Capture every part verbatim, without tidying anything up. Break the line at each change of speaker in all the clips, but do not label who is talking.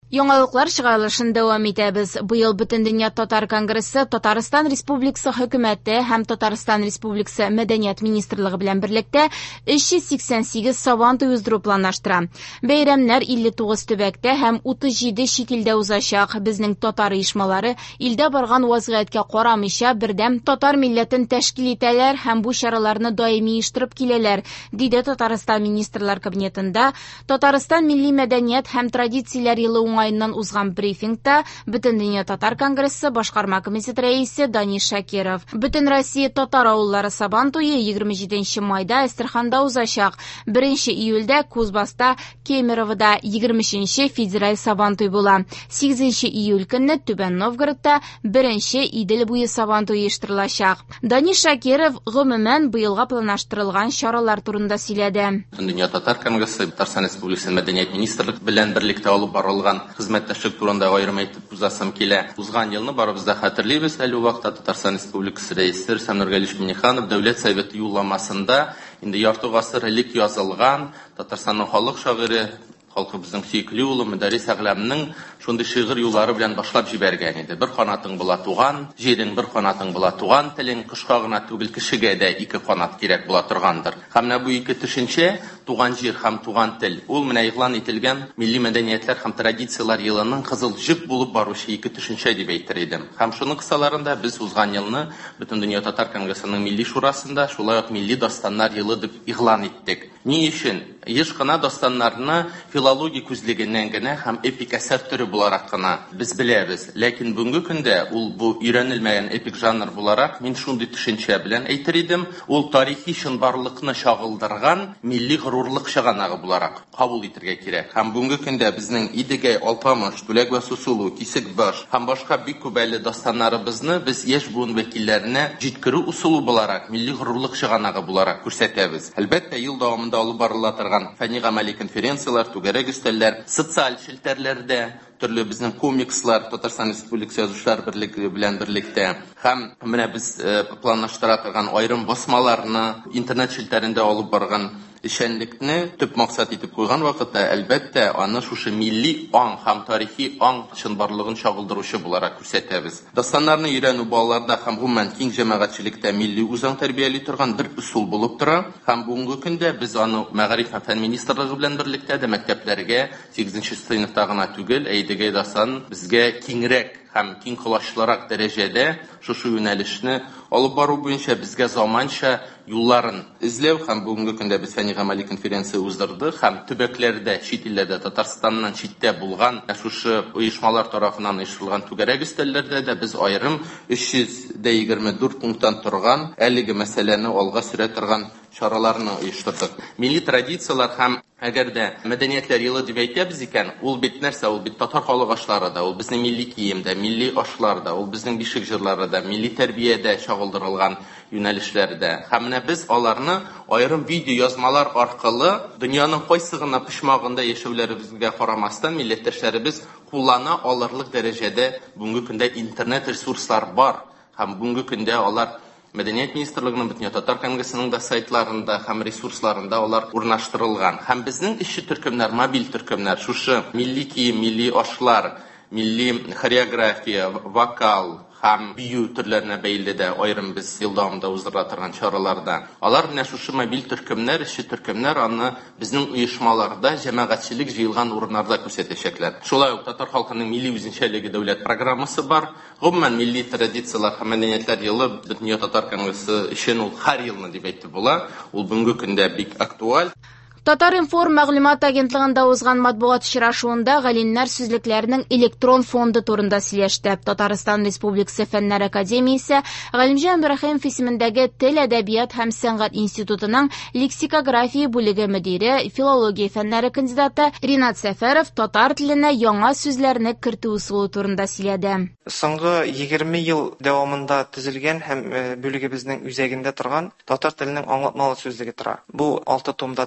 Яңалыклар чыгарылышын дәвам итәбез. Быел Бөтендөнья татар конгрессы Татарстан Республикасы хөкүмәте һәм Татарстан Республикасы Мәдәният министрлыгы белән берлектә өч йөз сиксән сигез сабантуй уздыру планлаштыра. Бәйрәмнәр илле тугыз төбәктә һәм утыз җиде чит илдә узачак. Безнең татар оешмалары илдә барган вазгыятькә карамыйча бердәм татар милләтен тәшкил итәләр һәм бу чараларны даими оештырып киләләр, диде Татарстан министрлар кабинетында Татарстан милли мәдәният һәм традицияләр елы уңайыннан узган брифингта Бөтендөнья татар конгрессы башкарма комитеты рәисе Даниш Шакиров. Бөтен Россия татар авыллары сабантуе егерме җиденче майда Әстерханда узачак. беренче июльдә Кузбасста, Кемеровда, егерме өченче федераль сабантуй була. сигезенче июль көнне Түбән Новгородта беренче Идел буе сабантуй оештырылачак. Даниш Шакиров гомумән быелга планлаштырылган чаралар турында сөйләде.
Бөтендөнья татар конгрессы Татарстан Республикасы Мәдәният министрлыгы белән берлектә алып барылган хезмәттәшлек турында аерым әйтеп узасым килә. Узган елны барыбыз да хәтерлибез. Әле вакытта Татарстан Республикасы рәисе Рөстәм Нургалиевич Миңнеханов Дәүләт Советы юлламасында инде ярты гасыр элек язылган Татарстанның халык шагыйре, халкыбызның сөйкле улы Мөдәррис Әгъләмнең шундый шигырь юллары белән башлап җибәргән иде. Бер канатың була туган, җирең бер канатың була туган, телең кышка гына түгел кешегә дә ике канат кирәк була торгандыр. Һәм менә бу ике төшенчә, туган җир һәм туган тел, ул менә игълан ителгән милли мәдәниятләр һәм традициялар елының кызыл җеп булып баручы ике төшенчә дип әйтер идем. Һәм шуның кысаларында без узган елны Бөтендөнья татар конгрессының милли шурасында шулай ук милли дастаннар елы дип игълан иттек. Ни өчен? Еш кына дастаннарны филология күзлегеннән генә һәм эпик әсәр төре буларак кына без беләбез. Ләкин бүгенге көндә ул бу өйрәнелмәгән эпик жанр буларак мин шундый төшенчә белән әйтер идем, ул тарихи чынбарлыкны чагылдырган милли горурлык чыганагы буларак кабул итәргә кирәк. Һәм бүгенге көндә безнең Идегәй, Алпамыш, Түләк вә Сусулу, Кисекбаш һәм башка бик күп әле дастаннарыбызны без яшь буын вәкилләренә җиткерү усулы буларак, милли горурлык чыганагы буларак күрсәтәбез. Әлбәттә, ел дәвамында алып барыла торган фәнни-гамәли конференциялар, түгәрәк өстәлләр, социаль челтәрләрдә, төрле безнең комикслар Татарстан Республикасы Язучылар берлеге белән берлектә һәм менә без планлаштыра торган аерым басмаларны интернет челтәрендә алып барган эшчәнлекне төп максат итеп куйган вакытта, әлбәттә, аны шушы милли аң һәм тарихи аң чынбарлыгын чагылдыручы буларак күрсәтәбез. Дастаннарны өйрәнү балаларда һәм гомумән киң җәмәгатьчелектә милли үзаң тәрбияли торган бер усул булып тора. Һәм бүгенге көндә без аны Мәгариф һәм фән министрлыгы белән берлектә дә мәктәпләргә сигезенче сыйныфта гына түгел, Идегәй дастан безгә киңрәк һәм киң колачлырак дәрәҗәдә шушы юнәлешне алып бару буенча безгә заманча юлларын эзләү һәм бүгенге көндә без фәнни-гамәли конференция уздырдык һәм төбәкләрдә, чит илләрдә, Татарстаннан читтә булган шушы оешмалар тарафыннан оештырылган түгәрәк өстәлләрдә дә без аерым өч йөз егерме дүрт пункттан торган әлеге мәсьәләне алга сөрә торган чараларны оештырдык. Милли традициялар һәм әгәр дә мәдәниятләр елы дип әйтәбез икән, ул бит нәрсә? Ул бит татар халык ашлары да, ул безнең милли киемдә, милли ашлар да, ул безнең бишек җырлары да, милли тәрбиядә чагылдырылган юнәлешләрдә. Һәм менә без аларны аерым видео язмалар аркылы дөньяның кайсы гына почмагында яшәүләребезгә карамастан милләттәшләребез куллана алырлык дәрәҗәдә бүгенге көндә интернет ресурслар бар. Һәм бүгенге көндә алар Мәдәният министрлыгының Бөтендөнья татар конгрессының да сайтларында һәм ресурсларында алар урнаштырылган. Һәм безнең эшче төркемнәр, мобиль төркемнәр, шушы милли кием, милли ашлар, милли хореография, вокал һәм бию төрләренә бәйле дә аерым без ел дәвамында уздыра торган чараларда. Алар менә шушы мобиль төркемнәр, эшче төркемнәр аны безнең оешмаларда җәмәгатьчелек җыелган урыннарда күрсәтәчәкләр. Шулай ук татар халкының милли үзенчәлеге дәүләт программасы бар. Гомумән милли традициялар һәм мәдәниятләр елы Бөтендөнья татар конгрессы өчен ул һәр елны дип әйтеп була. Ул бүгенге көндә бик актуаль.
Татар-информ мәгълүмат агентлыгында узган матбугат очрашуында галимнәр сүзлекләренең электрон фонды турында сөйләште. Татарстан Республикасы Фәннәр академиясе Галимҗан Ибраһимов исемендәге Тел, әдәбият һәм сәнгать институтының лексикография бүлеге мөдире, филология фәннәре кандидаты Ринат Сәфәров татар теленә яңа сүзләрне кертү усулы турында сөйләде.
Соңгы егерме ел дәвамында төзелгән һәм бүлегебезнең үзәгендә торган татар теленең аңлатмалы сүзлеге тора. Бу алты томда төзелде.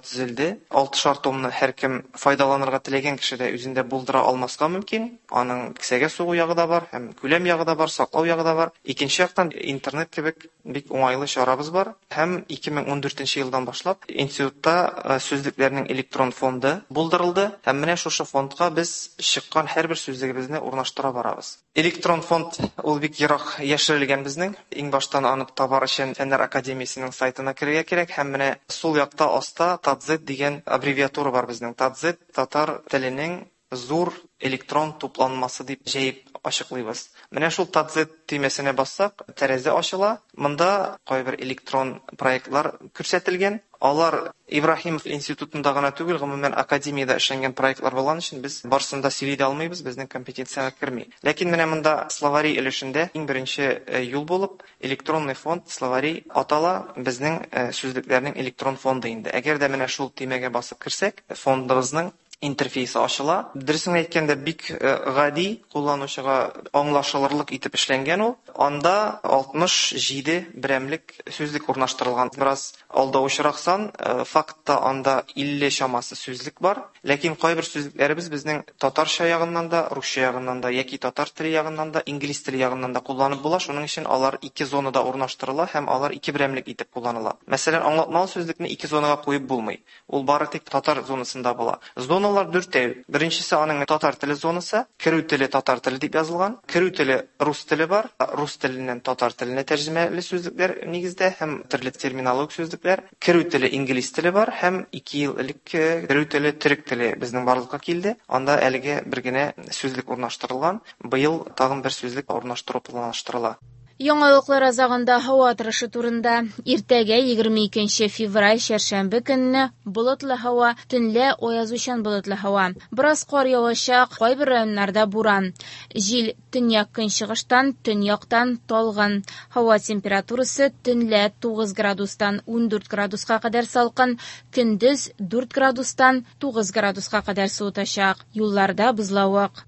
инде. алты шар томны һәркем файдаланырга теләгән кеше дә үзендә булдыра алмаска мөмкин. Аның кесәгә сугу ягы да бар, һәм күләм ягы да бар, саклау ягы да бар. Икенче яктан интернет кебек бик уңайлы чарабыз бар. Һәм ике мең ундүртенче елдан башлап институтта сүзлекләрнең электрон фонды булдырылды. Һәм менә шушы фондка без чыккан һәрбер сүзлегебезне урнаштыра барабыз. Электрон фонд ул бик ерак яшерелгән безнең. Иң баштан аны табар өчен Фәннәр академиясенең сайтына керергә кирәк. Һәм менә сул якта аста Тадзет дигән аббревиатура бар безнең. Тадзет татар теленең зур электрон тупланмасы дип җәеп ачыклыйбыз. Менә шул Тадзет төймәсенә бассак, тәрәзә ачыла. Монда кайбер электрон проектлар күрсәтелгән. Алар Ибраһимов институтында гына түгел, гомумән академиядә эшләнгән проектлар булган өчен без барсын да сөйли дә алмыйбыз, безнең компетенциягә керми. Ләкин менә монда словари өлешендә иң беренче юл булып электронный фонд словари атала, безнең сүзлекләрнең электрон фонды инде. Әгәр дә менә шул төймәгә басып керсәк, фондыбызның интерфейсы ачыла. Дөресен әйткәндә бик гади, кулланучыга аңлашылырлык итеп эшләнгән ул. Анда алтмыш җиде берәмлек сүзлек урнаштырылган. Бераз алдаучырак сан, фактта анда илле чамасы сүзлек бар. Ләкин кайбер сүзлекләребез безнең татарча ягыннан да, русча ягыннан да, яки татар теле ягыннан да, инглиз теле ягыннан да кулланып була. Шуның өчен алар ике зонада урнаштырыла һәм алар ике берәмлек итеп кулланыла. Мәсәлән, аңлатмалы сүзлекне ике зонага куеп булмый. Ул бары тик татар зонасында була. Зоналар дүртәү. Беренчесе аның татар теле зонасы, керү теле татар теле дип язылган. Керү теле рус теле бар. Рус теленнән татар теленә тәрҗемәле сүзлекләр нигездә һәм төрле терминологик сүзлекләр. Керү теле инглиз теле бар һәм ике ел элек керү теле төрек теле безнең барлыкка килде. Анда әлегә бер генә сүзлек урнаштырылган. Быел тагын бер сүзлек урнаштыру планлаштырыла.
Яңалыклар азагында һава торышы турында. Иртәгә егерме икенче февраль чәршәмбе көнне болытлы һава, төнлә аязучан болытлы һава. Бераз кар явачак, кайбер районнарда буран. Җил төньяк-көнчыгыштан, төньяктан талган. Һава температурасы төнлә тугыз градустан ундүрт градуска кадәр салкын, көндез дүрт градустан тугыз градуска кадәр суытачак. Юлларда бозлавык.